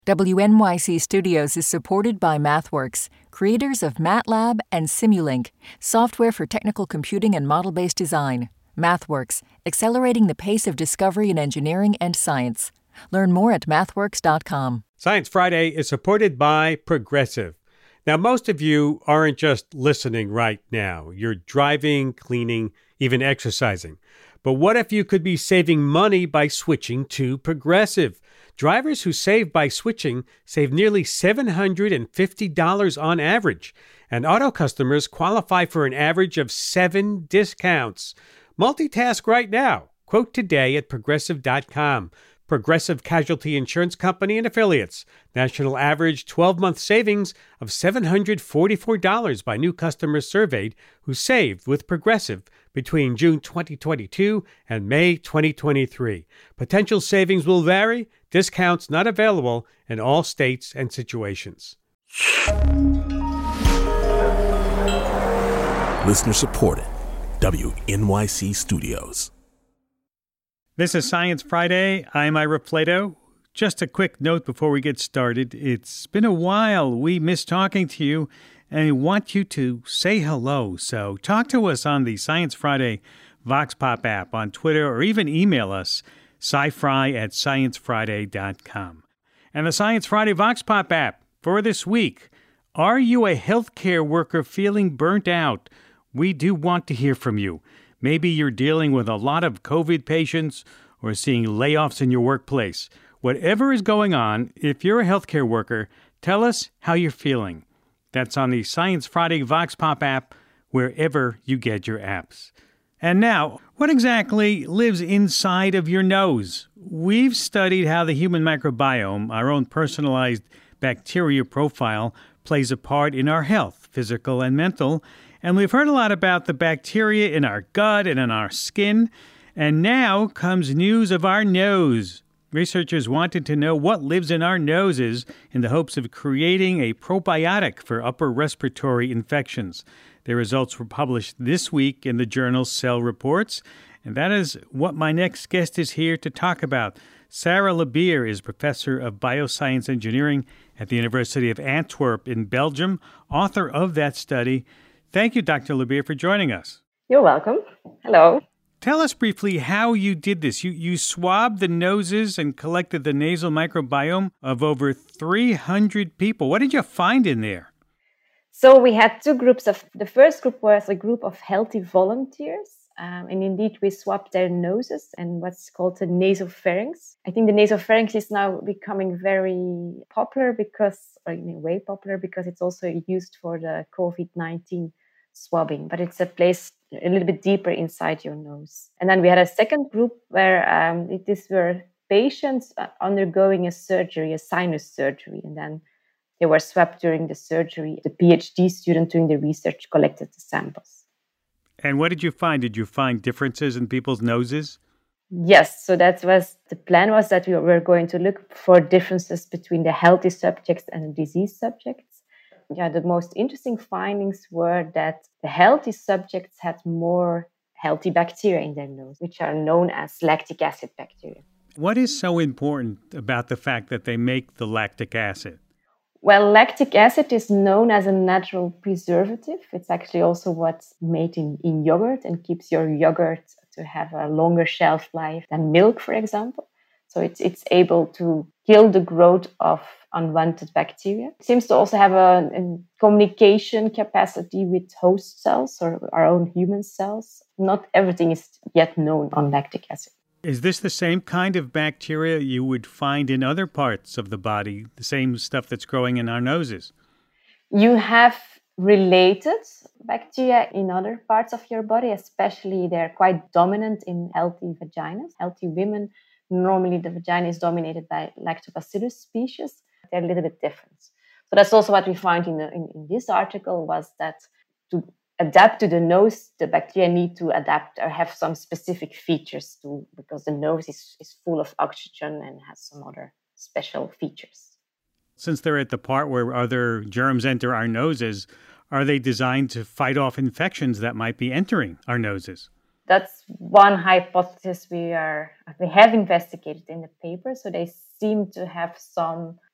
WNYC Studios is supported by MathWorks, creators of MATLAB and Simulink, software for technical computing and model-based design. MathWorks, accelerating the pace of discovery in engineering and science. Learn more at mathworks.com. Science Friday is supported by Progressive. Now, most of you aren't just listening right now. You're driving, cleaning, even exercising. But what if you could be saving money by switching to Progressive? Drivers who save by switching save nearly $750 on average, and auto customers qualify for an average of 7 discounts. Multitask right now. Quote today at Progressive.com. Progressive Casualty Insurance Company and Affiliates. National average 12-month savings of $744 by new customers surveyed who saved with Progressive between June 2022 and May 2023. Potential savings will vary. Discounts not available in all states and situations. Listener supported. WNYC Studios. This is Science Friday. I'm Ira Plato. Just a quick note before we get started. It's been a while. We miss talking to you and we want you to say hello. So talk to us on the Science Friday Vox Pop app on Twitter or even email us, scifry@sciencefriday.com. And the Science Friday Vox Pop app for this week. Are you a healthcare worker feeling burnt out? We do want to hear from you. Maybe you're dealing with a lot of COVID patients or seeing layoffs in your workplace. Whatever is going on, if you're a healthcare worker, tell us how you're feeling. That's on the Science Friday Vox Pop app, wherever you get your apps. And now, what exactly lives inside of your nose? We've studied how the human microbiome, our own personalized bacteria profile, plays a part in our health, physical and mental. And we've heard a lot about the bacteria in our gut and in our skin. And now comes news of our nose. Researchers wanted to know what lives in our noses in the hopes of creating a probiotic for upper respiratory infections. Their results were published this week in the journal Cell Reports. And that is what my next guest is here to talk about. Sarah Lebierre is professor of bioscience engineering at the University of Antwerp in Belgium, author of that study. Thank you, Dr. Lebierre, for joining us. You're welcome. Hello. Tell us briefly how you did this. You swabbed the noses and collected the nasal microbiome of over 300 people. What did you find in there? So we had two groups. The first group was a group of healthy volunteers. And indeed, we swabbed their noses and what's called the nasopharynx. I think the nasopharynx is now becoming very popular way popular because it's also used for the COVID-19 swabbing, but it's a place a little bit deeper inside your nose. And then we had a second group where these were patients undergoing a surgery, a sinus surgery, and then they were swabbed during the surgery. The PhD student doing the research collected the samples. And what did you find? Did you find differences in people's noses? Yes, so the plan was that we were going to look for differences between the healthy subjects and the disease subjects. Yeah, the most interesting findings were that the healthy subjects had more healthy bacteria in their nose, which are known as lactic acid bacteria. What is so important about the fact that they make the lactic acid? Well, lactic acid is known as a natural preservative. It's actually also what's made in yogurt and keeps your yogurt to have a longer shelf life than milk, for example. So it's able to kill the growth of unwanted bacteria. It seems to also have a communication capacity with host cells or our own human cells. Not everything is yet known on lactic acid. Is this the same kind of bacteria you would find in other parts of the body, the same stuff that's growing in our noses? You have related bacteria in other parts of your body, especially they're quite dominant in healthy vaginas. Healthy women, normally the vagina is dominated by Lactobacillus species. They're a little bit different. So that's also what we find in this article was that to adapt to the nose, the bacteria need to adapt or have some specific features too, because the nose is full of oxygen and has some other special features. Since they're at the part where other germs enter our noses, are they designed to fight off infections that might be entering our noses? That's one hypothesis we have investigated in the paper. So they seem to have some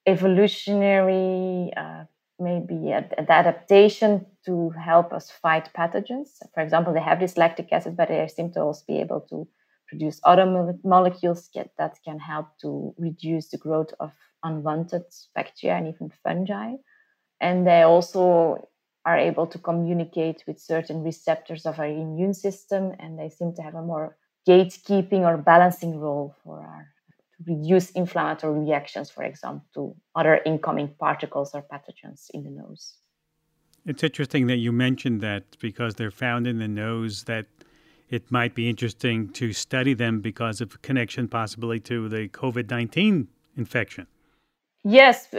evolutionary maybe an adaptation to help us fight pathogens. For example, they have this lactic acid, but they seem to also be able to produce other molecules that can help to reduce the growth of unwanted bacteria and even fungi. And they also are able to communicate with certain receptors of our immune system, and they seem to have a more gatekeeping or balancing role to reduce inflammatory reactions, for example, to other incoming particles or pathogens in the nose. It's interesting that you mentioned that because they're found in the nose, that it might be interesting to study them because of connection possibly to the COVID-19 infection. Yes,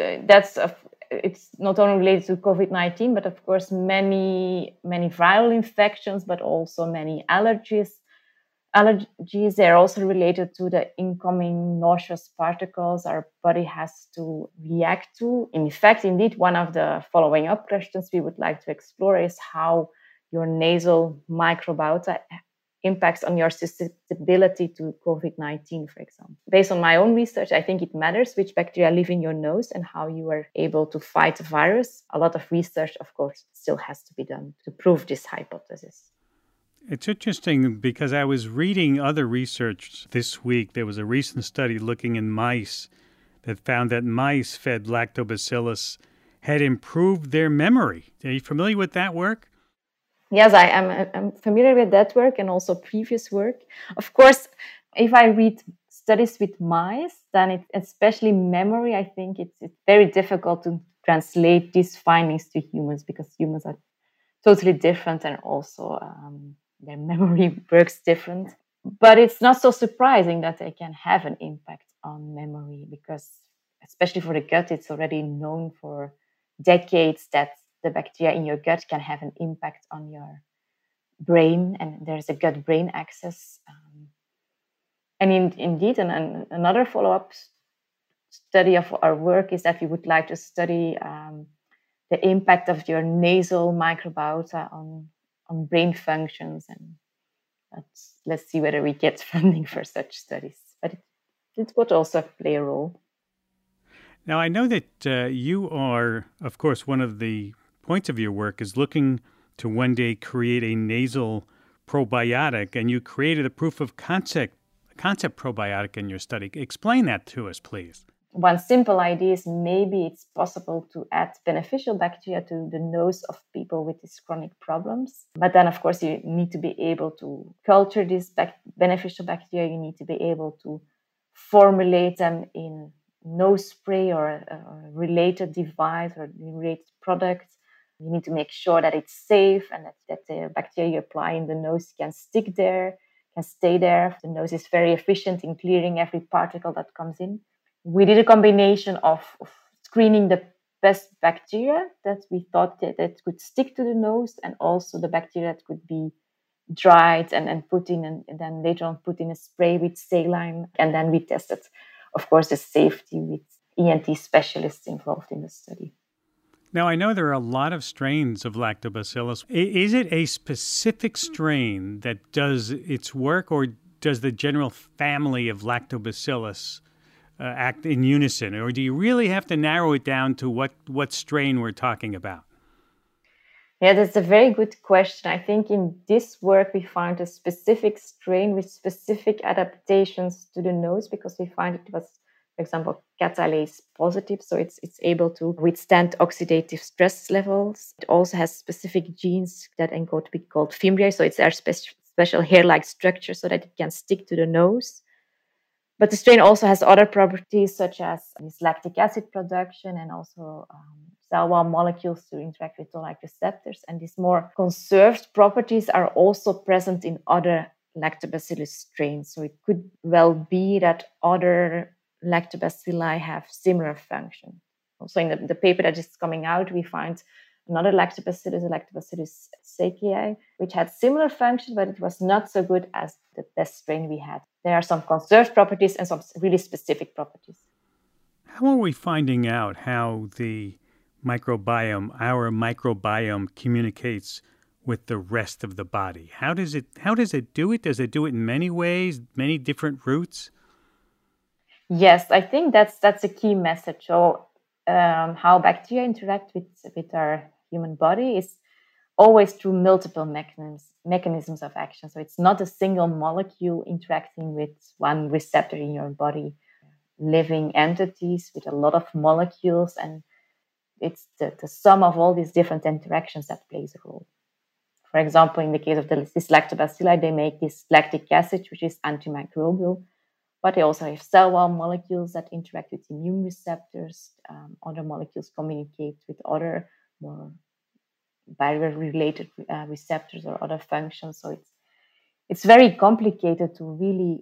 it's not only related to COVID-19, but of course many viral infections, but also many allergies. Allergies, they're also related to the incoming noxious particles our body has to react to. In fact, indeed, one of the following up questions we would like to explore is how your nasal microbiota impacts on your susceptibility to COVID-19, for example. Based on my own research, I think it matters which bacteria live in your nose and how you are able to fight the virus. A lot of research, of course, still has to be done to prove this hypothesis. It's interesting because I was reading other research this week. There was a recent study looking in mice that found that mice fed lactobacillus had improved their memory. Are you familiar with that work? Yes, I'm familiar with that work and also previous work. Of course, if I read studies with mice, then especially memory, I think it's very difficult to translate these findings to humans because humans are totally different and also their memory works different. But it's not so surprising that they can have an impact on memory because, especially for the gut, it's already known for decades that the bacteria in your gut can have an impact on your brain, and there's a gut-brain axis. And indeed, another follow-up study of our work is that we would like to study the impact of your nasal microbiota on brain functions, and let's see whether we get funding for such studies. But it would also play a role. Now, I know that you are, of course, one of the points of your work is looking to one day create a nasal probiotic, and you created a proof of concept probiotic in your study. Explain that to us, please. One simple idea is maybe it's possible to add beneficial bacteria to the nose of people with these chronic problems. But then, of course, you need to be able to culture these beneficial bacteria. You need to be able to formulate them in nose spray or a related device or related product. You need to make sure that it's safe and that the bacteria you apply in the nose can stick there, can stay there. The nose is very efficient in clearing every particle that comes in. We did a combination of screening the best bacteria that we thought that could stick to the nose and also the bacteria that could be dried and put in and then later on put in a spray with saline. And then we tested, of course, the safety with ENT specialists involved in the study. Now, I know there are a lot of strains of lactobacillus. Is it a specific strain that does its work, or does the general family of lactobacillus act in unison? Or do you really have to narrow it down to what strain we're talking about? Yeah, that's a very good question. I think in this work, we found a specific strain with specific adaptations to the nose because we find it was, for example, catalase positive, so it's able to withstand oxidative stress levels. It also has specific genes that encode to be called fimbriae, so it's their special hair-like structure so that it can stick to the nose. But the strain also has other properties such as this lactic acid production and also cell wall molecules to interact with toll-like receptors. And these more conserved properties are also present in other lactobacillus strains. So it could well be that other lactobacilli have similar function. Also in the paper that is coming out, we find another lactobacillus, Lactobacillus sakei, which had similar function, but it was not so good as the best strain we had. There are some conserved properties and some really specific properties. How are we finding out how the microbiome, our microbiome, communicates with the rest of the body? How does it do it? Does it do it in many ways, many different routes? Yes, I think that's a key message. So how bacteria interact with our human body is always through multiple mechanisms of action. So it's not a single molecule interacting with one receptor in your body. Living entities with a lot of molecules, and it's the sum of all these different interactions that plays a role. For example, in the case of this lactobacilli, they make this lactic acid, which is antimicrobial, but they also have cell wall molecules that interact with immune receptors. Other molecules communicate with other more barrier-related receptors or other functions. So it's very complicated to really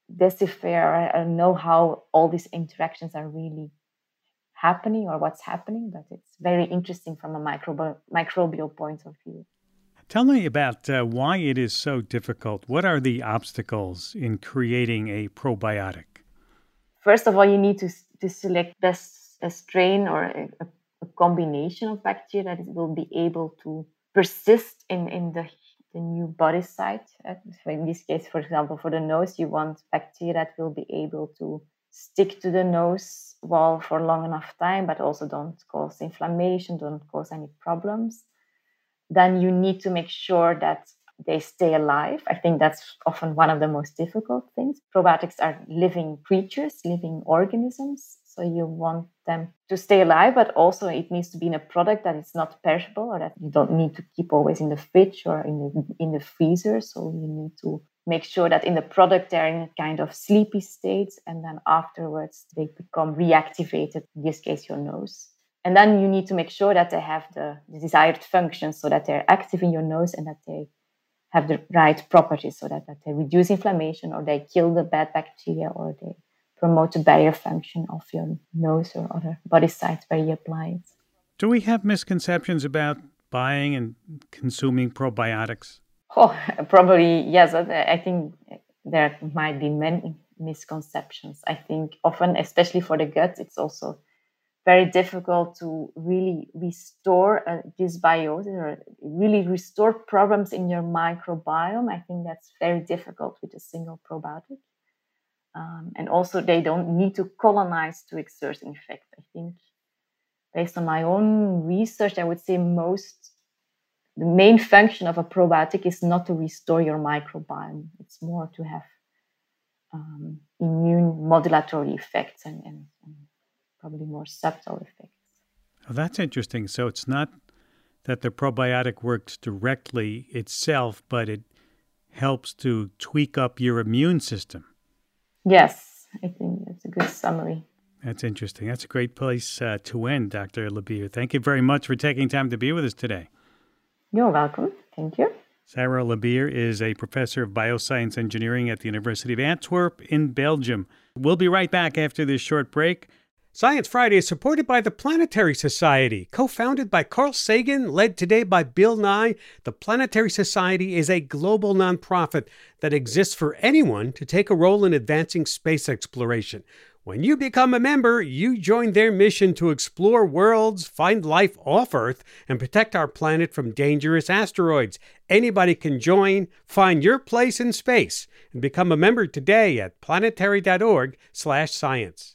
decipher and know how all these interactions are really happening or what's happening, but it's very interesting from a microbial point of view. Tell me about why it is so difficult. What are the obstacles in creating a probiotic? First of all, you need to select best a strain or a combination of bacteria that will be able to persist in the new body site. So in this case, for example, for the nose, you want bacteria that will be able to stick to the nose wall for long enough time, but also don't cause inflammation, don't cause any problems. Then you need to make sure that they stay alive. I think that's often one of the most difficult things. Probiotics are living creatures, living organisms. So you want them to stay alive, but also it needs to be in a product that is not perishable or that you don't need to keep always in the fridge or in the freezer. So you need to make sure that in the product they're in a kind of sleepy state, and then afterwards they become reactivated, in this case your nose. And then you need to make sure that they have the desired function, so that they're active in your nose and that they have the right properties, so that they reduce inflammation or they kill the bad bacteria or they promote the barrier function of your nose or other body sites where you apply it. Do we have misconceptions about buying and consuming probiotics? Oh, probably, yes. I think there might be many misconceptions. I think often, especially for the gut, it's also very difficult to really restore dysbiosis or really restore problems in your microbiome. I think that's very difficult with a single probiotic. And also, they don't need to colonize to exert an effect. I think, based on my own research, I would say the main function of a probiotic is not to restore your microbiome. It's more to have immune modulatory effects and probably more subtle effects. Oh, that's interesting. So it's not that the probiotic works directly itself, but it helps to tweak up your immune system. Yes, I think that's a good summary. That's interesting. That's a great place to end, Dr. Labir. Thank you very much for taking time to be with us today. You're welcome. Thank you. Sarah Labir is a professor of bioscience engineering at the University of Antwerp in Belgium. We'll be right back after this short break. Science Friday is supported by the Planetary Society. Co-founded by Carl Sagan, led today by Bill Nye, the Planetary Society is a global nonprofit that exists for anyone to take a role in advancing space exploration. When you become a member, you join their mission to explore worlds, find life off Earth, and protect our planet from dangerous asteroids. Anybody can join. Find your place in space and become a member today at planetary.org/science.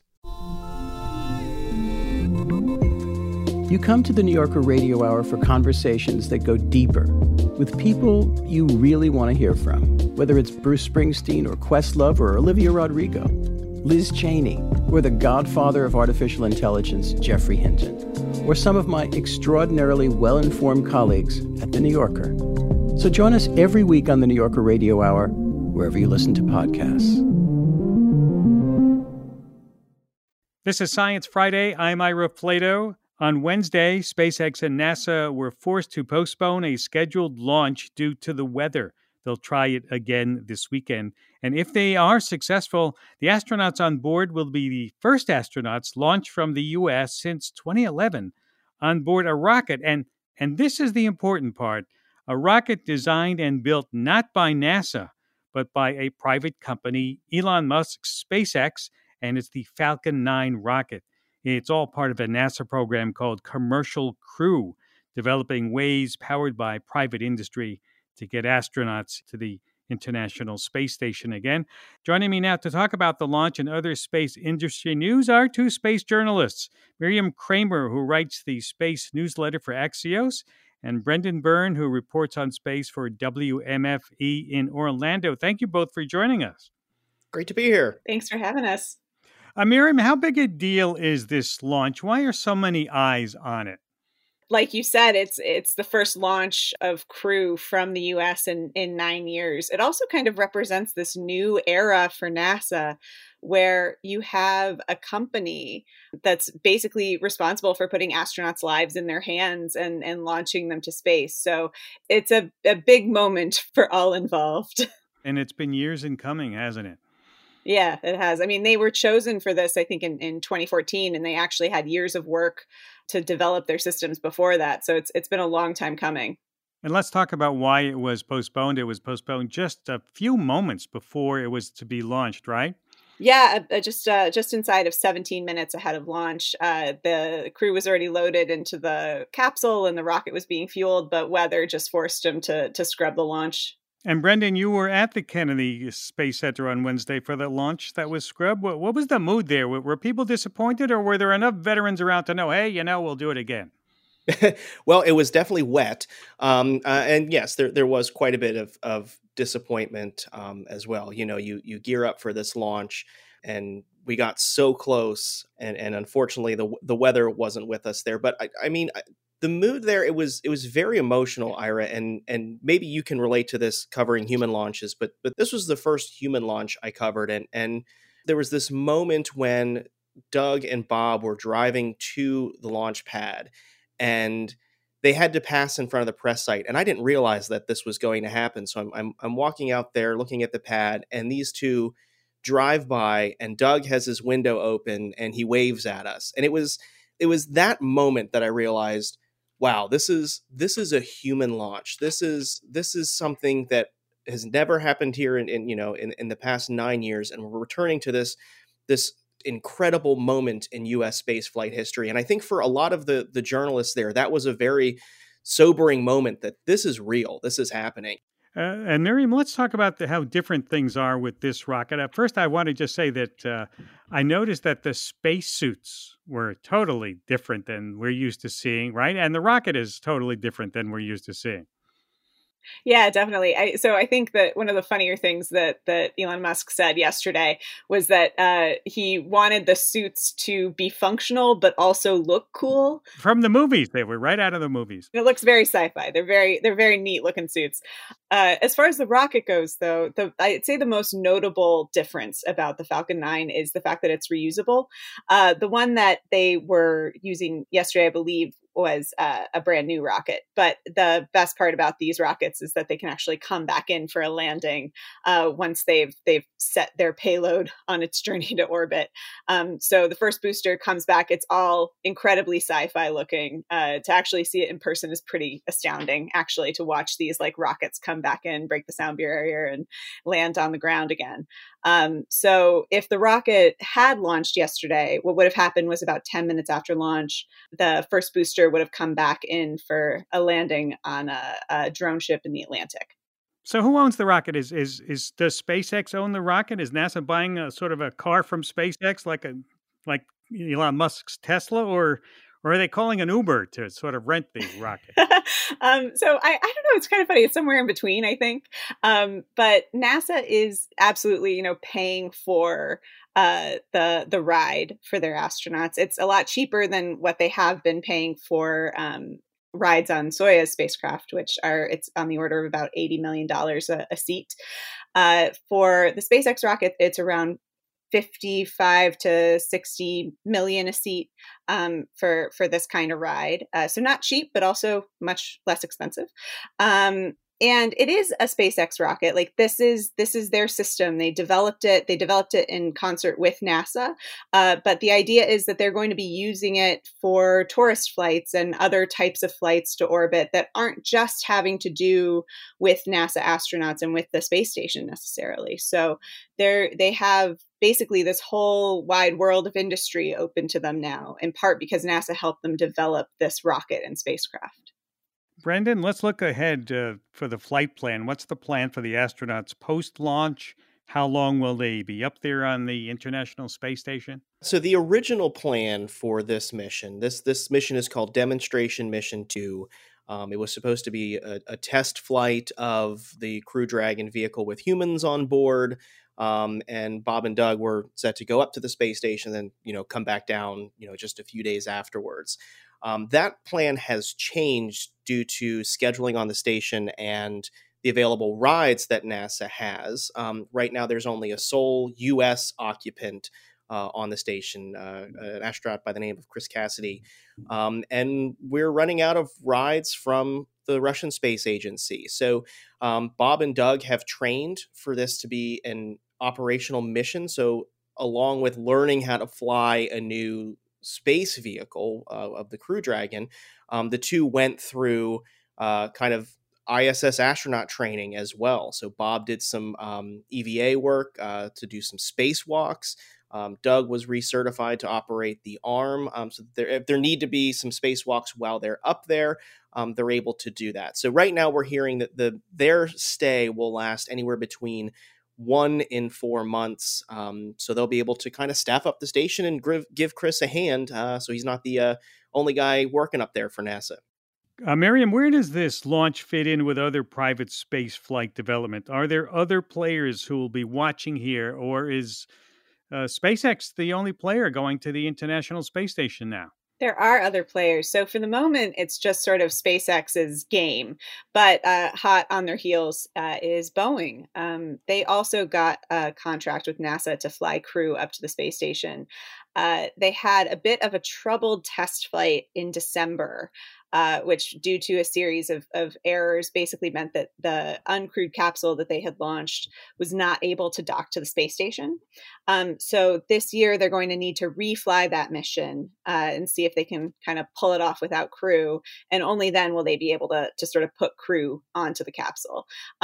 You come to the New Yorker Radio Hour for conversations that go deeper with people you really want to hear from, whether it's Bruce Springsteen or Questlove or Olivia Rodrigo, Liz Cheney, or the godfather of artificial intelligence, Geoffrey Hinton, or some of my extraordinarily well-informed colleagues at The New Yorker. So join us every week on the New Yorker Radio Hour, wherever you listen to podcasts. This is Science Friday. I'm Ira Flato. On Wednesday, SpaceX and NASA were forced to postpone a scheduled launch due to the weather. They'll try it again this weekend. And if they are successful, the astronauts on board will be the first astronauts launched from the U.S. since 2011 on board a rocket. And this is the important part, a rocket designed and built not by NASA, but by a private company, Elon Musk's SpaceX, and it's the Falcon 9 rocket. It's all part of a NASA program called Commercial Crew, developing ways powered by private industry to get astronauts to the International Space Station again. Joining me now to talk about the launch and other space industry news are two space journalists, Miriam Kramer, who writes the space newsletter for Axios, and Brendan Byrne, who reports on space for WMFE in Orlando. Thank you both for joining us. Great to be here. Thanks for having us. Miriam, how big a deal is this launch? Why are so many eyes on it? Like you said, it's the first launch of Crew from the U.S. in 9 years. It also kind of represents this new era for NASA, where you have a company that's basically responsible for putting astronauts' lives in their hands and launching them to space. So it's a big moment for all involved. And it's been years in coming, hasn't it? Yeah, it has. I mean, they were chosen for this, I think, in 2014, and they actually had years of work to develop their systems before that. So it's been a long time coming. And let's talk about why it was postponed. It was postponed just a few moments before it was to be launched, right? Yeah, just inside of 17 minutes ahead of launch. The Crew was already loaded into the capsule and the rocket was being fueled, but weather just forced them to scrub the launch. And Brendan, you were at the Kennedy Space Center on Wednesday for the launch that was scrubbed. What was the mood there? Were people disappointed, or were there enough veterans around to know, hey, we'll do it again? Well, it was definitely wet. And yes, there was quite a bit of disappointment as well. You gear up for this launch, and we got so close, and unfortunately the weather wasn't with us there. But I mean, the mood there, it was very emotional, Ira, and maybe you can relate to this covering human launches, but this was the first human launch I covered, and there was this moment when Doug and Bob were driving to the launch pad, and they had to pass in front of the press site, and I didn't realize that this was going to happen. So I'm walking out there, looking at the pad, and these two drive by, and Doug has his window open, and he waves at us, and it was that moment that I realized, wow, this is a human launch. This is something that has never happened here in the past 9 years, and we're returning to this incredible moment in U.S. space flight history. And I think for a lot of the journalists there, that was a very sobering moment that this is real. This is happening. And Miriam, let's talk about how different things are with this rocket. First, I want to just say that I noticed that the spacesuits were totally different than we're used to seeing, right? And the rocket is totally different than we're used to seeing. Yeah, definitely. So I think that one of the funnier things that Elon Musk said yesterday was that he wanted the suits to be functional, but also look cool. From the movies. They were right out of the movies. It looks very sci-fi. They're very neat looking suits. As far as the rocket goes, though, I'd say the most notable difference about the Falcon 9 is the fact that it's reusable. The one that they were using yesterday, I believe, was a brand new rocket. But the best part about these rockets is that they can actually come back in for a landing once they've set their payload on its journey to orbit. So the first booster comes back. It's all incredibly sci-fi looking. To actually see it in person is pretty astounding, actually, to watch these like rockets come back in, break the sound barrier, and land on the ground again. So if the rocket had launched yesterday, what would have happened was about 10 minutes after launch, the first booster would have come back in for a landing on a drone ship in the Atlantic. So who owns the rocket? Does SpaceX own the rocket? Is NASA buying a sort of a car from SpaceX like Elon Musk's Tesla, or are they calling an Uber to sort of rent the rocket? So I don't know. It's kind of funny. It's somewhere in between, I think. But NASA is absolutely, paying for the ride for their astronauts. It's a lot cheaper than what they have been paying for rides on Soyuz spacecraft, it's on the order of about $80 million a seat. For the SpaceX rocket, it's around 55 to 60 million a seat for this kind of ride. So not cheap, but also much less expensive. And it is a SpaceX rocket. Like this is their system. They developed it in concert with NASA. But the idea is that they're going to be using it for tourist flights and other types of flights to orbit that aren't just having to do with NASA astronauts and with the space station necessarily. So they have basically this whole wide world of industry open to them now, in part because NASA helped them develop this rocket and spacecraft. Brendan, let's look ahead for the flight plan. What's the plan for the astronauts post-launch? How long will they be up there on the International Space Station? So the original plan for this mission, this mission is called Demonstration Mission 2. It was supposed to be a test flight of the Crew Dragon vehicle with humans on board. And Bob and Doug were set to go up to the space station and then, come back down, just a few days afterwards. That plan has changed due to scheduling on the station and the available rides that NASA has. Right now, there's only a sole U.S. occupant on the station, an astronaut by the name of Chris Cassidy. And we're running out of rides from the Russian Space Agency. So Bob and Doug have trained for this to be an operational mission. So along with learning how to fly a new space vehicle of the Crew Dragon, the two went through kind of ISS astronaut training as well. So Bob did some EVA work to do some spacewalks. Doug was recertified to operate the arm. So if there need to be some spacewalks while they're up there, they're able to do that. So right now we're hearing that their stay will last anywhere between 1 and 4 months. So they'll be able to kind of staff up the station and give Chris a hand. So he's not the only guy working up there for NASA. Miriam, where does this launch fit in with other private space flight development? Are there other players who will be watching here, or is SpaceX the only player going to the International Space Station now? There are other players. So for the moment, it's just sort of SpaceX's game. But hot on their heels is Boeing. They also got a contract with NASA to fly crew up to the space station. They had a bit of a troubled test flight in December, which, due to a series of errors, basically meant that the uncrewed capsule that they had launched was not able to dock to the space station. So this year, they're going to need to refly that mission and see if they can kind of pull it off without crew. And only then will they be able to sort of put crew onto the capsule.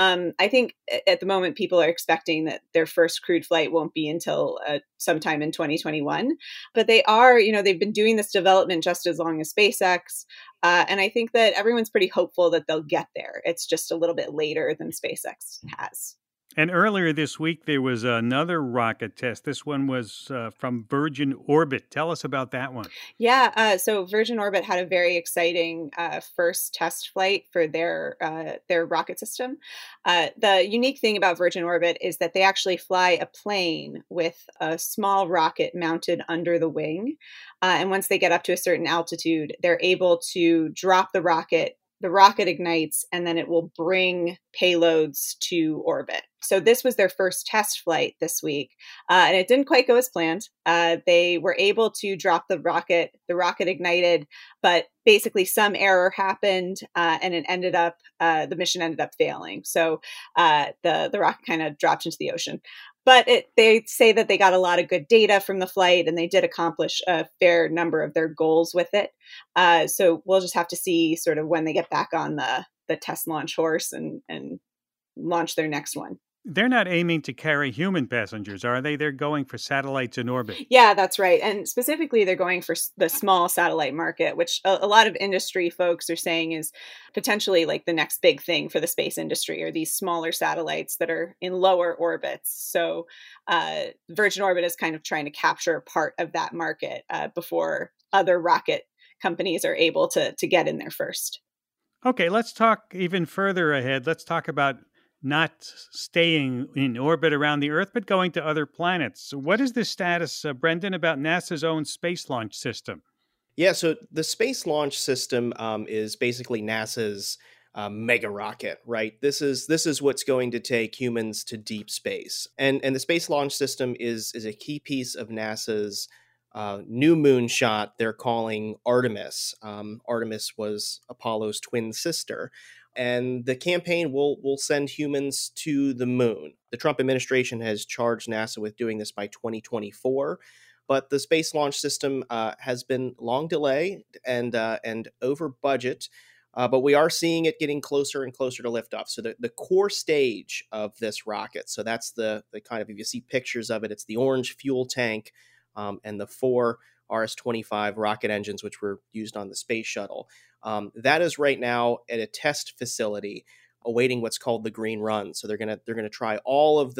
I think at the moment, people are expecting that their first crewed flight won't be until sometime in 2021. But they are, they've been doing this development just as long as SpaceX. And I think that everyone's pretty hopeful that they'll get there. It's just a little bit later than SpaceX has. And earlier this week, there was another rocket test. This one was from Virgin Orbit. Tell us about that one. Yeah, so Virgin Orbit had a very exciting first test flight for their rocket system. The unique thing about Virgin Orbit is that they actually fly a plane with a small rocket mounted under the wing. And once they get up to a certain altitude, they're able to drop the rocket. The rocket ignites, and then it will bring payloads to orbit. So this was their first test flight this week, and it didn't quite go as planned. They were able to drop the rocket. The rocket ignited, but basically some error happened, and the mission ended up failing. So the rocket kind of dropped into the ocean. But they say that they got a lot of good data from the flight, and they did accomplish a fair number of their goals with it. So we'll just have to see sort of when they get back on the test launch horse and launch their next one. They're not aiming to carry human passengers, are they? They're going for satellites in orbit. Yeah, that's right. And specifically, they're going for the small satellite market, which a lot of industry folks are saying is potentially like the next big thing for the space industry, or these smaller satellites that are in lower orbits. So Virgin Orbit is kind of trying to capture part of that market before other rocket companies are able to get in there first. Okay, let's talk even further ahead. Let's talk about not staying in orbit around the Earth, but going to other planets. What is the status, Brendan, about NASA's own space launch system? Yeah, so the Space Launch System is basically NASA's mega rocket, right? This is what's going to take humans to deep space, and the Space Launch System is a key piece of NASA's new moonshot they're calling Artemis. Artemis was Apollo's twin sister. And the campaign will send humans to the moon. The Trump administration has charged NASA with doing this by 2024, but the Space Launch System has been long delayed and over budget. But we are seeing it getting closer and closer to liftoff. So the core stage of this rocket, so that's the kind of, if you see pictures of it, it's the orange fuel tank, and the 4 RS-25 rocket engines, which were used on the space shuttle. That is right now at a test facility, awaiting what's called the green run. So they're gonna try all of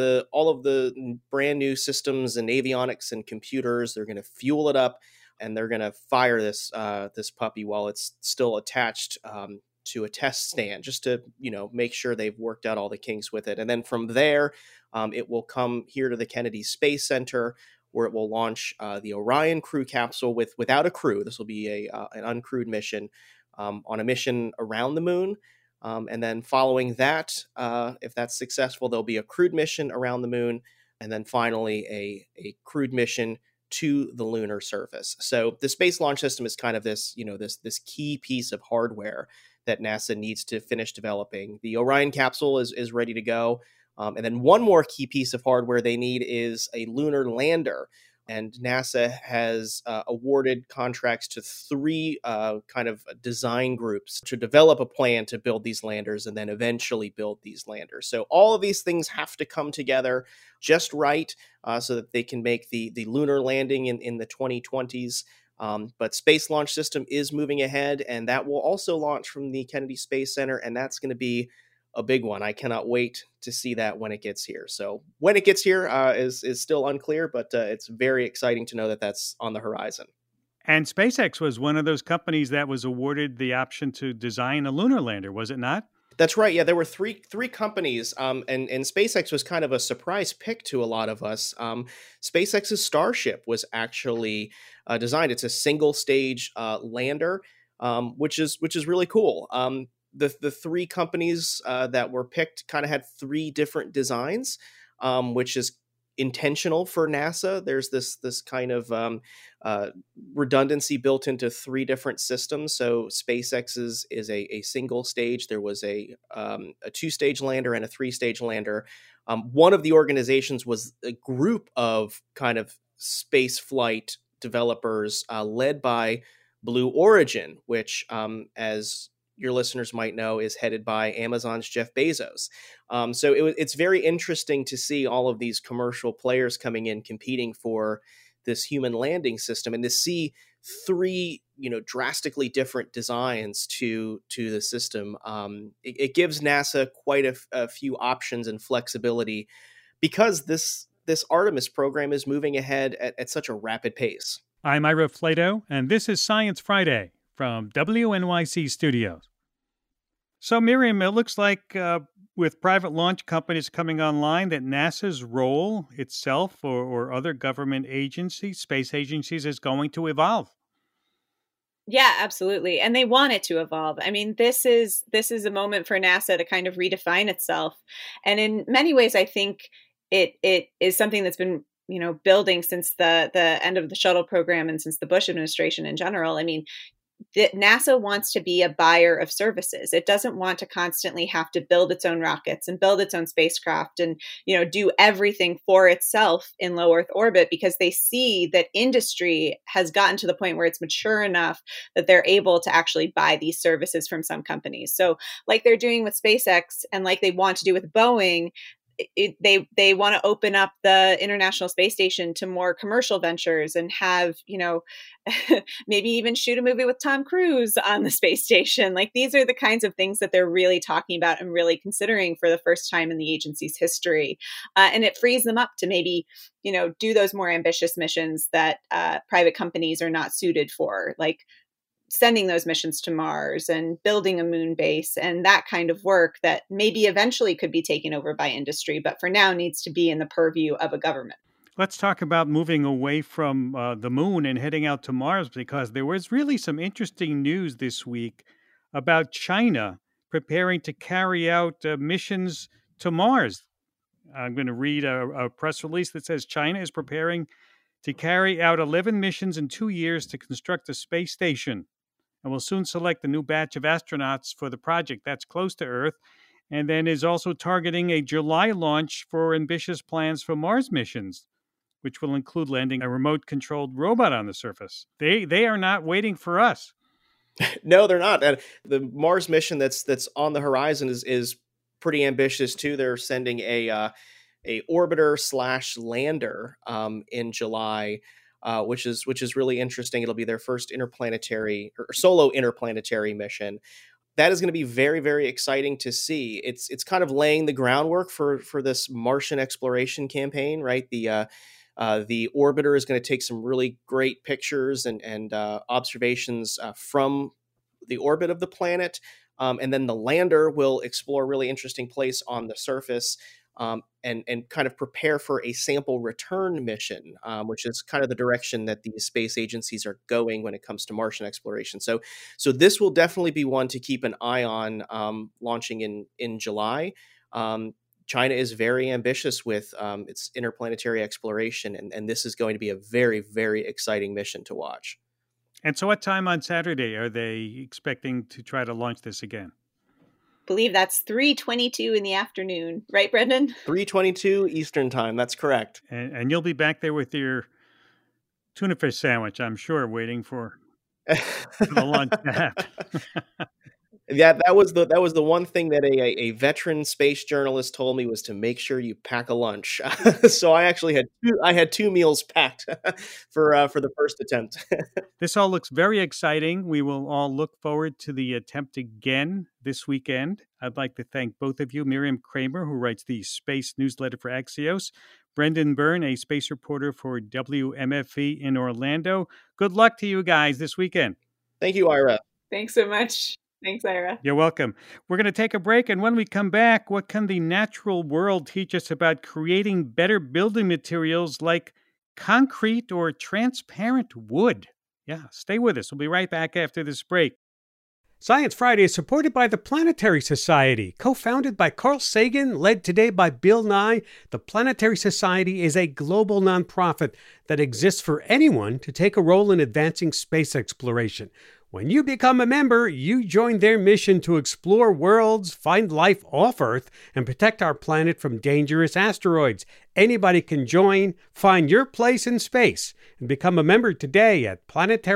the brand new systems and avionics and computers. They're gonna fuel it up, and they're gonna fire this puppy while it's still attached to a test stand, just to make sure they've worked out all the kinks with it. And then from there, it will come here to the Kennedy Space Center, where it will launch the Orion crew capsule without a crew. This will be an uncrewed mission on a mission around the moon. And then following that, if that's successful, there'll be a crewed mission around the moon, and then finally a crewed mission to the lunar surface. So the Space Launch System is kind of this key piece of hardware that NASA needs to finish developing. The Orion capsule is ready to go. And then one more key piece of hardware they need is a lunar lander. And NASA has awarded contracts to 3 kind of design groups to develop a plan to build these landers and then eventually build these landers. So all of these things have to come together just right so that they can make the lunar landing in the 2020s. But Space Launch System is moving ahead, and that will also launch from the Kennedy Space Center, and that's going to be a big one. I cannot wait to see that when it gets here. So when it gets here is still unclear, but it's very exciting to know that that's on the horizon. And SpaceX was one of those companies that was awarded the option to design a lunar lander, was it not? That's right. Yeah, there were three companies, and SpaceX was kind of a surprise pick to a lot of us. SpaceX's Starship was actually designed. It's a single stage lander, which is really cool. The 3 companies that were picked kind of had 3 different designs, which is intentional for NASA. There's this kind of redundancy built into 3 different systems. So SpaceX's is a single stage. There was a 2-stage lander and a 3-stage lander. One of the organizations was a group of kind of space flight developers led by Blue Origin, which, as your listeners might know, is headed by Amazon's Jeff Bezos. So it's very interesting to see all of these commercial players coming in competing for this human landing system, and to see 3 drastically different designs to the system. It gives NASA quite a few options and flexibility, because this Artemis program is moving ahead at such a rapid pace. I'm Ira Flato, and this is Science Friday from WNYC Studios. So, Miriam, it looks like with private launch companies coming online, that NASA's role itself or other government agencies, space agencies, is going to evolve. Yeah, absolutely. And they want it to evolve. I mean, this is a moment for NASA to kind of redefine itself. And in many ways, I think it is something that's been building since the end of the shuttle program and since the Bush administration in general. I mean, NASA wants to be a buyer of services. It doesn't want to constantly have to build its own rockets and build its own spacecraft and, do everything for itself in low Earth orbit, because they see that industry has gotten to the point where it's mature enough that they're able to actually buy these services from some companies. So like they're doing with SpaceX and like they want to do with Boeing, they want to open up the International Space Station to more commercial ventures and have, maybe even shoot a movie with Tom Cruise on the space station. Like, these are the kinds of things that they're really talking about and really considering for the first time in the agency's history. And it frees them up to maybe, do those more ambitious missions that private companies are not suited for, like sending those missions to Mars and building a moon base and that kind of work that maybe eventually could be taken over by industry, but for now needs to be in the purview of a government. Let's talk about moving away from the moon and heading out to Mars, because there was really some interesting news this week about China preparing to carry out missions to Mars. I'm going to read a press release that says China is preparing to carry out 11 missions in 2 years to construct a space station, and will soon select a new batch of astronauts for the project that's close to Earth, and then is also targeting a July launch for ambitious plans for Mars missions, which will include landing a remote-controlled robot on the surface. They are not waiting for us. No, they're not. And the Mars mission that's on the horizon is pretty ambitious too. They're sending a orbiter / lander in July. which is really interesting. It'll be their first interplanetary or solo interplanetary mission. That is going to be very, very exciting to see. It's kind of laying the groundwork for this Martian exploration campaign, right? The orbiter is going to take some really great pictures and observations from the orbit of the planet, and then the lander will explore a really interesting place on the surface, and kind of prepare for a sample return mission, which is kind of the direction that these space agencies are going when it comes to Martian exploration. So this will definitely be one to keep an eye on, launching in July. China is very ambitious with its interplanetary exploration, and this is going to be a very, very exciting mission to watch. And so what time on Saturday are they expecting to try to launch this again? Believe that's 3:22 in the afternoon, right, Brendan? 3:22 Eastern time. That's correct. And you'll be back there with your tuna fish sandwich, I'm sure, waiting for the launch to happen. Yeah, that was the one thing that a veteran space journalist told me, was to make sure you pack a lunch. So I actually had two meals packed for the first attempt. This all looks very exciting. We will all look forward to the attempt again this weekend. I'd like to thank both of you, Miriam Kramer, who writes the space newsletter for Axios, Brendan Byrne, a space reporter for WMFE in Orlando. Good luck to you guys this weekend. Thank you, Ira. Thanks so much. Thanks, Ira. You're welcome. We're going to take a break, and when we come back, what can the natural world teach us about creating better building materials like concrete or transparent wood? Yeah, stay with us. We'll be right back after this break. Science Friday is supported by the Planetary Society. Co-founded by Carl Sagan, led today by Bill Nye, the Planetary Society is a global nonprofit that exists for anyone to take a role in advancing space exploration. When you become a member, you join their mission to explore worlds, find life off Earth, and protect our planet from dangerous asteroids. Anybody can join. Find your place in space and become a member today at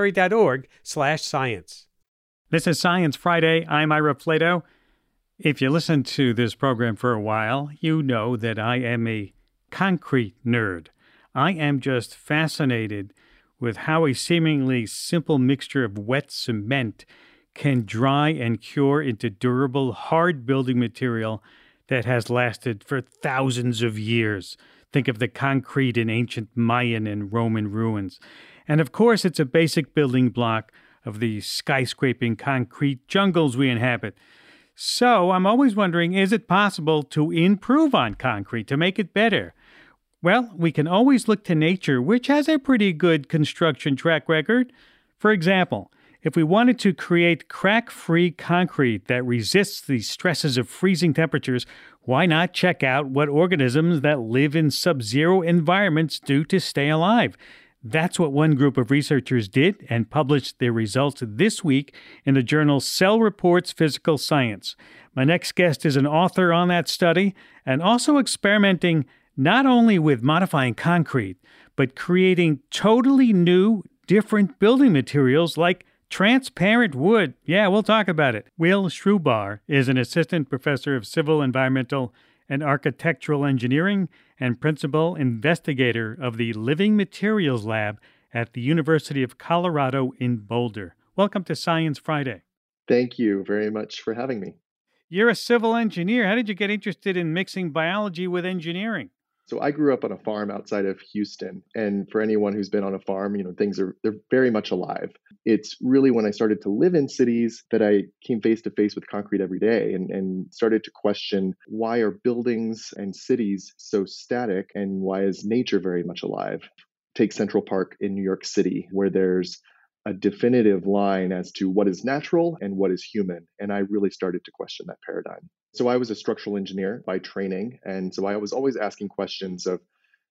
planetary.org/science. This is Science Friday. I'm Ira Flato. If you listen to this program for a while, you know that I am a concrete nerd. I am just fascinated with how a seemingly simple mixture of wet cement can dry and cure into durable, hard building material that has lasted for thousands of years. Think of the concrete in ancient Mayan and Roman ruins. And of course, it's a basic building block of the skyscraping concrete jungles we inhabit. So I'm always wondering, is it possible to improve on concrete, to make it better? Well, we can always look to nature, which has a pretty good construction track record. For example, if we wanted to create crack-free concrete that resists the stresses of freezing temperatures, why not check out what organisms that live in sub-zero environments do to stay alive? That's what one group of researchers did and published their results this week in the journal Cell Reports Physical Science. My next guest is an author on that study and also experimenting not only with modifying concrete, but creating totally new, different building materials like transparent wood. Yeah, we'll talk about it. Will Shrubar is an assistant professor of civil, environmental, and architectural engineering and principal investigator of the Living Materials Lab at the University of Colorado in Boulder. Welcome to Science Friday. Thank you very much for having me. You're a civil engineer. How did you get interested in mixing biology with engineering? So I grew up on a farm outside of Houston. And for anyone who's been on a farm, they're very much alive. It's really when I started to live in cities that I came face to face with concrete every day and started to question, why are buildings and cities so static and why is nature very much alive? Take Central Park in New York City, where there's a definitive line as to what is natural and what is human. And I really started to question that paradigm. So I was a structural engineer by training. And so I was always asking questions of,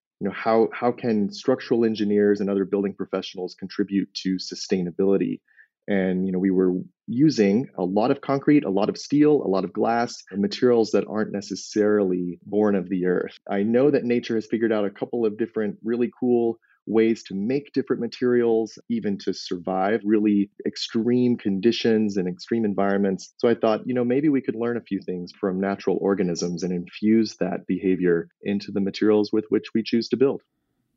how can structural engineers and other building professionals contribute to sustainability? And, we were using a lot of concrete, a lot of steel, a lot of glass, and materials that aren't necessarily born of the earth. I know that nature has figured out a couple of different really cool ways to make different materials, even to survive really extreme conditions and extreme environments. So I thought, maybe we could learn a few things from natural organisms and infuse that behavior into the materials with which we choose to build.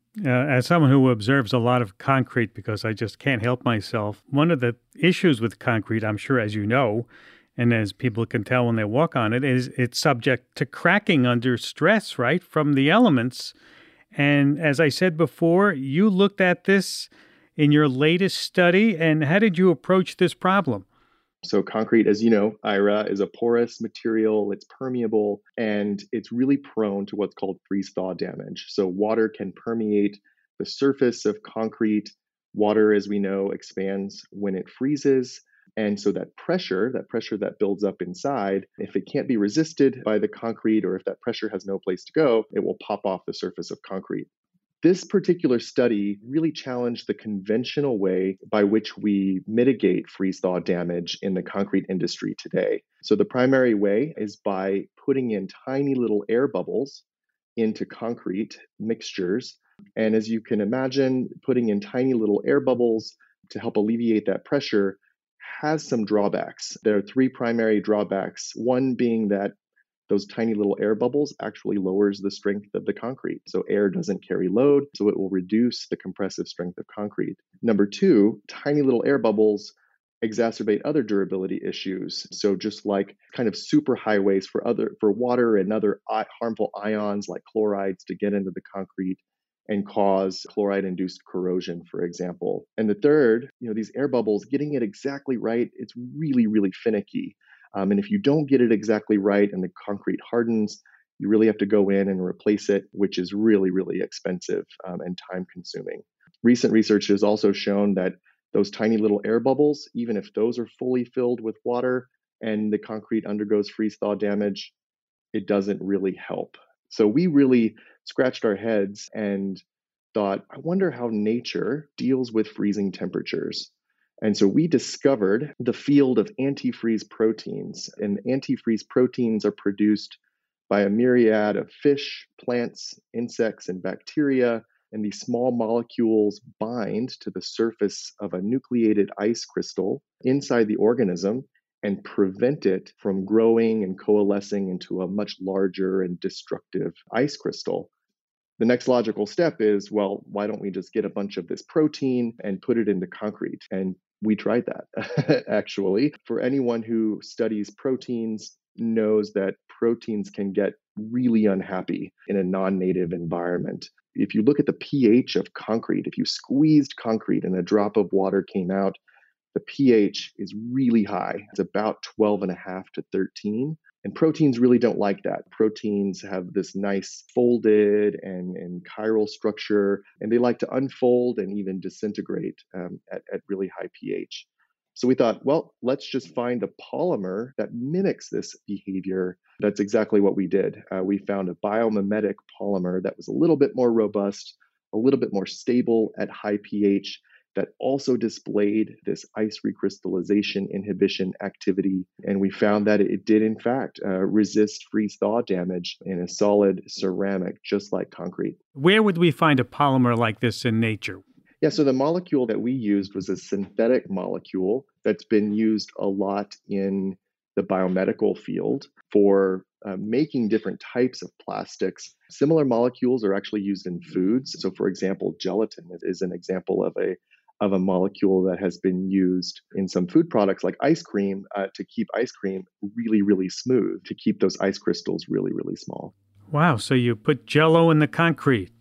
As someone who observes a lot of concrete because I just can't help myself, one of the issues with concrete, I'm sure, as you know, and as people can tell when they walk on it, is it's subject to cracking under stress, right, from the elements. And as I said before, you looked at this in your latest study, and how did you approach this problem? So concrete, as you know, Ira, is a porous material, it's permeable, and it's really prone to what's called freeze-thaw damage. So water can permeate the surface of concrete. Water, as we know, expands when it freezes. And so that pressure that builds up inside, if it can't be resisted by the concrete or if that pressure has no place to go, it will pop off the surface of concrete. This particular study really challenged the conventional way by which we mitigate freeze-thaw damage in the concrete industry today. So the primary way is by putting in tiny little air bubbles into concrete mixtures. And as you can imagine, putting in tiny little air bubbles to help alleviate that pressure has some drawbacks. There are three primary drawbacks, one being that those tiny little air bubbles actually lowers the strength of the concrete. So air doesn't carry load, so it will reduce the compressive strength of concrete. Number two, tiny little air bubbles exacerbate other durability issues. So just like kind of superhighways for water and other harmful ions like chlorides to get into the concrete and cause chloride-induced corrosion, for example. And the third, these air bubbles, getting it exactly right, it's really, really finicky. And if you don't get it exactly right and the concrete hardens, you really have to go in and replace it, which is really, really expensive and time consuming. Recent research has also shown that those tiny little air bubbles, even if those are fully filled with water and the concrete undergoes freeze-thaw damage, it doesn't really help. So we really scratched our heads and thought, I wonder how nature deals with freezing temperatures. And so we discovered the field of antifreeze proteins. And antifreeze proteins are produced by a myriad of fish, plants, insects, and bacteria. And these small molecules bind to the surface of a nucleated ice crystal inside the organism and prevent it from growing and coalescing into a much larger and destructive ice crystal. The next logical step is, well, why don't we just get a bunch of this protein and put it into concrete? And we tried that, actually. For anyone who studies proteins, knows that proteins can get really unhappy in a non-native environment. If you look at the pH of concrete, if you squeezed concrete and a drop of water came out, the pH is really high. It's about 12.5 to 13. And proteins really don't like that. Proteins have this nice folded and chiral structure, and they like to unfold and even disintegrate at really high pH. So we thought, well, let's just find a polymer that mimics this behavior. That's exactly what we did. We found a biomimetic polymer that was a little bit more robust, a little bit more stable at high pH, that also displayed this ice recrystallization inhibition activity. And we found that it did, in fact, resist freeze-thaw damage in a solid ceramic, just like concrete. Where would we find a polymer like this in nature? Yeah, so the molecule that we used was a synthetic molecule that's been used a lot in the biomedical field for making different types of plastics. Similar molecules are actually used in foods. So, for example, gelatin is an example of a molecule that has been used in some food products like ice cream to keep ice cream really, really smooth, to keep those ice crystals really, really small. Wow, so you put Jell-O in the concrete.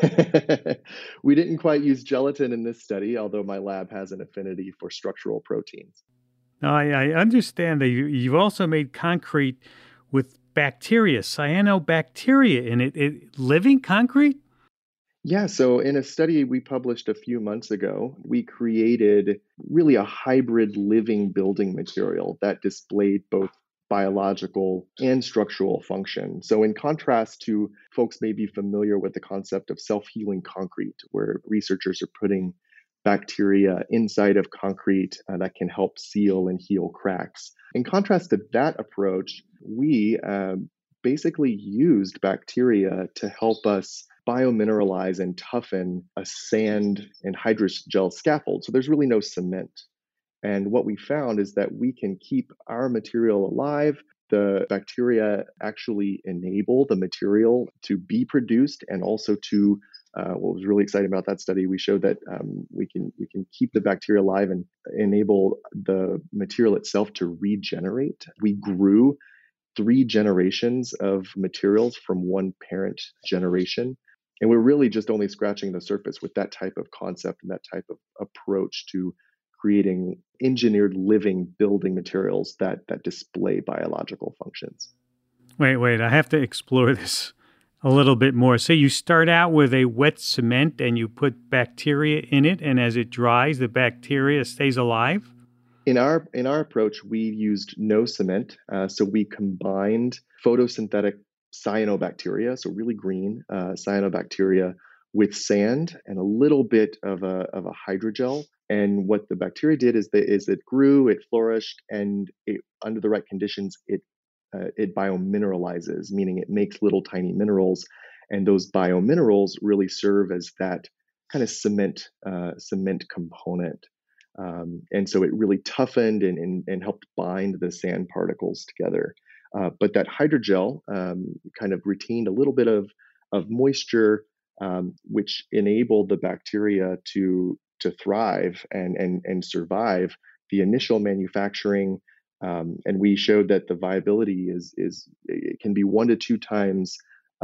We didn't quite use gelatin in this study, although my lab has an affinity for structural proteins. Now, I understand that you've also made concrete with bacteria, cyanobacteria in it. Living concrete? Yeah, so in a study we published a few months ago, we created really a hybrid living building material that displayed both biological and structural function. So in contrast to folks may be familiar with the concept of self-healing concrete, where researchers are putting bacteria inside of concrete that can help seal and heal cracks. In contrast to that approach, we basically used bacteria to help us biomineralize and toughen a sand and hydrogel scaffold. So there's really no cement. And what we found is that we can keep our material alive. The bacteria actually enable the material to be produced and also to What was really exciting about that study, we showed that we can keep the bacteria alive and enable the material itself to regenerate. We grew 3 generations of materials from one parent generation. And we're really just only scratching the surface with that type of concept and that type of approach to creating engineered living building materials that display biological functions. Wait, I have to explore this a little bit more. So you start out with a wet cement and you put bacteria in it, and as it dries, the bacteria stays alive? In our approach, we used no cement. So we combined photosynthetic cyanobacteria, so really green cyanobacteria, with sand and a little bit of a hydrogel. And what the bacteria did is it grew, it flourished, and under the right conditions, it biomineralizes, meaning it makes little tiny minerals. And those biominerals really serve as that kind of cement component. And so it really toughened and helped bind the sand particles together. But that hydrogel kind of retained a little bit of moisture, which enabled the bacteria to thrive and survive the initial manufacturing. And we showed that the viability it can be 1 to 2 times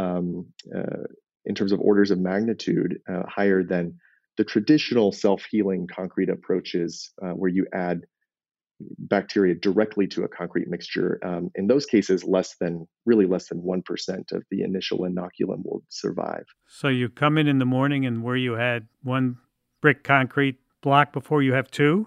in terms of orders of magnitude higher than the traditional self-healing concrete approaches where you add bacteria directly to a concrete mixture. In those cases, less than 1% of the initial inoculum will survive. So you come in the morning and where you had 1 brick concrete block before you have 2?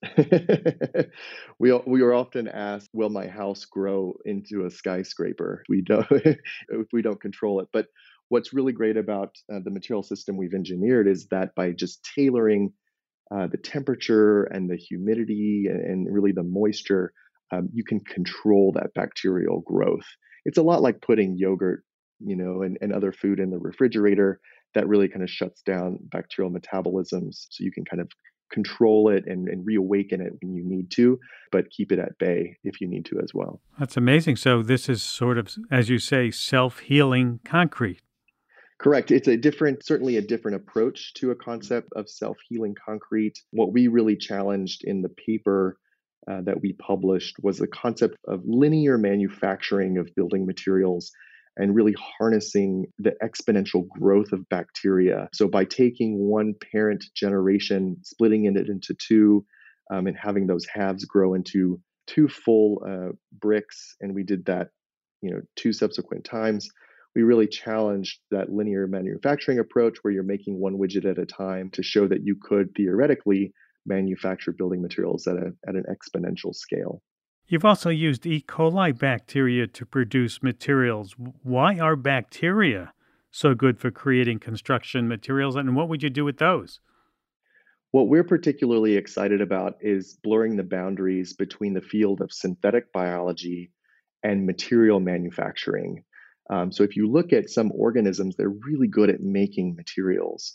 We are often asked, will my house grow into a skyscraper? We don't if we don't control it. But what's really great about the material system we've engineered is that by just tailoring the temperature and the humidity and really the moisture, you can control that bacterial growth. It's a lot like putting yogurt, and other food in the refrigerator. That really kind of shuts down bacterial metabolisms. So you can kind of control it and reawaken it when you need to, but keep it at bay if you need to as well. That's amazing. So this is sort of, as you say, self-healing concrete. Correct. It's certainly a different approach to a concept of self-healing concrete. What we really challenged in the paper that we published was the concept of linear manufacturing of building materials and really harnessing the exponential growth of bacteria. So by taking 1 parent generation, splitting it into 2, and having those halves grow into 2 full bricks, and we did that, 2 subsequent times, we really challenged that linear manufacturing approach where you're making 1 widget at a time to show that you could theoretically manufacture building materials at an exponential scale. You've also used E. coli bacteria to produce materials. Why are bacteria so good for creating construction materials, and what would you do with those? What we're particularly excited about is blurring the boundaries between the field of synthetic biology and material manufacturing. So if you look at some organisms, they're really good at making materials.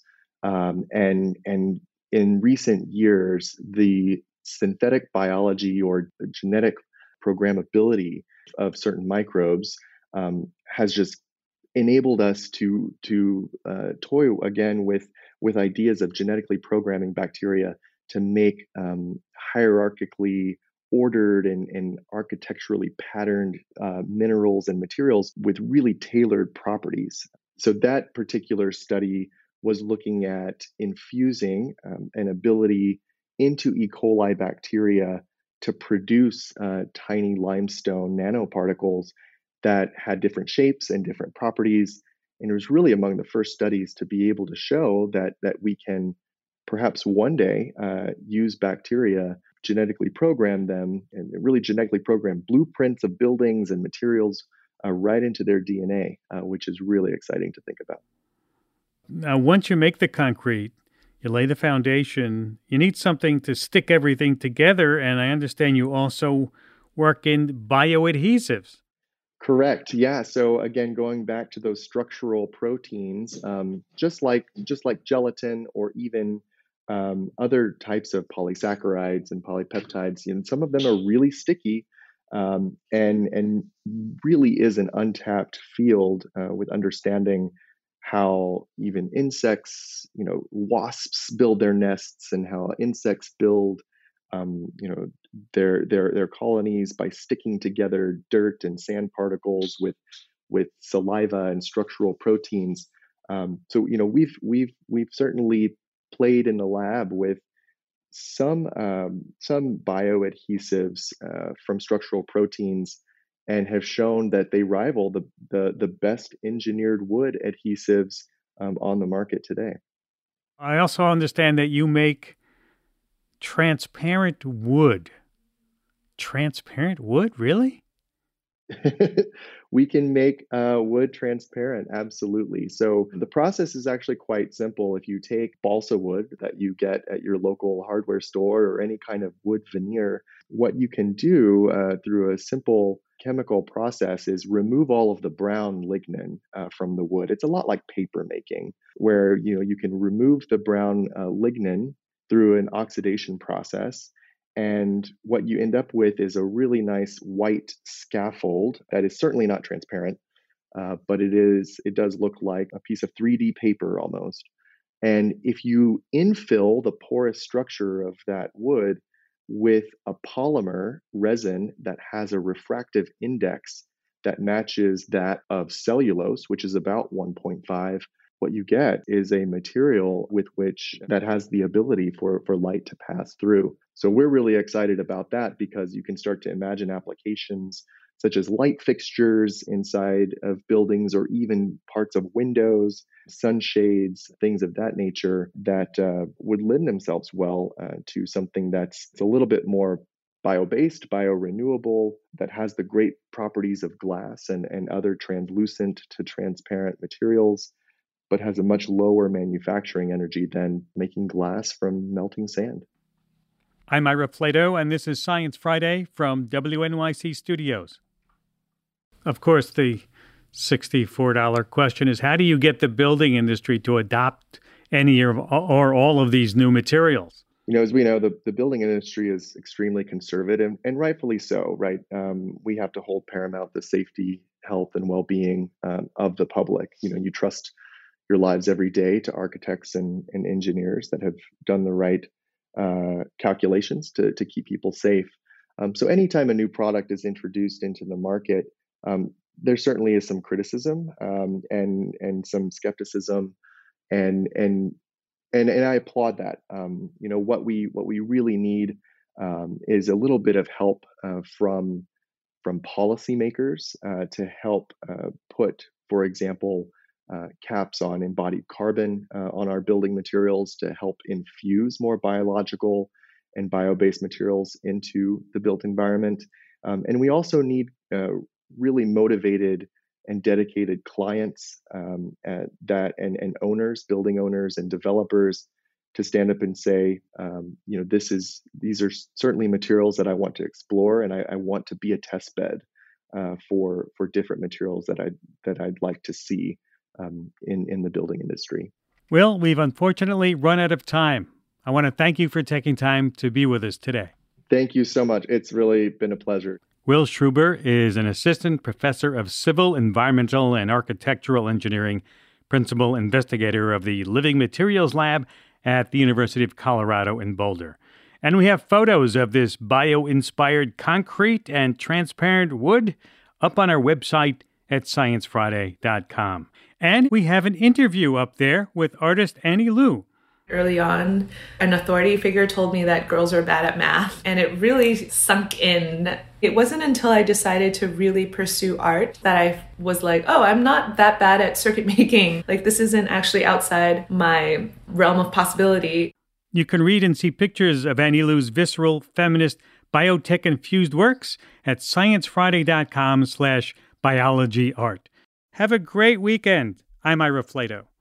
And in recent years, the synthetic biology or the genetic programmability of certain microbes has just enabled us to toy again with ideas of genetically programming bacteria to make hierarchically ordered and architecturally patterned minerals and materials with really tailored properties. So that particular study was looking at infusing an ability into E. coli bacteria to produce tiny limestone nanoparticles that had different shapes and different properties. And it was really among the first studies to be able to show that we can perhaps one day use bacteria, genetically program them, and really genetically program blueprints of buildings and materials right into their DNA, which is really exciting to think about. Now, once you make the concrete, you lay the foundation, you need something to stick everything together, and I understand you also work in bioadhesives. Correct. Yeah. So again, going back to those structural proteins, just like gelatin or even other types of polysaccharides and polypeptides, some of them are really sticky, and really is an untapped field with understanding how even insects, wasps build their nests, and how insects build, their colonies by sticking together dirt and sand particles with saliva and structural proteins. So we've certainly played in the lab with some bioadhesives from structural proteins, and have shown that they rival the best engineered wood adhesives on the market today. I also understand that you make transparent wood. Transparent wood, really? We can make wood transparent, absolutely. So the process is actually quite simple. If you take balsa wood that you get at your local hardware store or any kind of wood veneer, what you can do through a simple chemical process is remove all of the brown lignin from the wood. It's a lot like paper making, where you can remove the brown lignin through an oxidation process. And what you end up with is a really nice white scaffold that is certainly not transparent, but it does look like a piece of 3D paper almost. And if you infill the porous structure of that wood with a polymer resin that has a refractive index that matches that of cellulose, which is about 1.5, what you get is a material that has the ability for light to pass through. So we're really excited about that, because you can start to imagine applications such as light fixtures inside of buildings, or even parts of windows, sunshades, things of that nature that would lend themselves well to something that's a little bit more bio-based, biorenewable, that has the great properties of glass and other translucent to transparent materials, but has a much lower manufacturing energy than making glass from melting sand. I'm Ira Flato, and this is Science Friday from WNYC Studios. Of course, the $64 question is, how do you get the building industry to adopt any or all of these new materials? As we know, the building industry is extremely conservative, and rightfully so, right? We have to hold paramount the safety, health, and well-being of the public. You trust your lives every day to architects and engineers that have done the right calculations to keep people safe. So anytime a new product is introduced into the market, there certainly is some criticism and some skepticism, and I applaud that. What we really need is a little bit of help from policymakers to help put, for example, caps on embodied carbon on our building materials to help infuse more biological and bio-based materials into the built environment. And we also need really motivated and dedicated clients and owners, building owners and developers, to stand up and say, these are certainly materials that I want to explore, and I want to be a test bed for different materials that I'd like to see in the building industry. Will, we've unfortunately run out of time. I want to thank you for taking time to be with us today. Thank you so much. It's really been a pleasure. Will Schruber is an assistant professor of civil, environmental, and architectural engineering, principal investigator of the Living Materials Lab at the University of Colorado in Boulder. And we have photos of this bio-inspired concrete and transparent wood up on our website at sciencefriday.com. And we have an interview up there with artist Annie Lu. Early on, an authority figure told me that girls are bad at math, and it really sunk in. It wasn't until I decided to really pursue art that I was like, oh, I'm not that bad at circuit making. Like, this isn't actually outside my realm of possibility. You can read and see pictures of Annie Lu's visceral, feminist, biotech-infused works at sciencefriday.com/biologyart. Have a great weekend. I'm Ira Flato.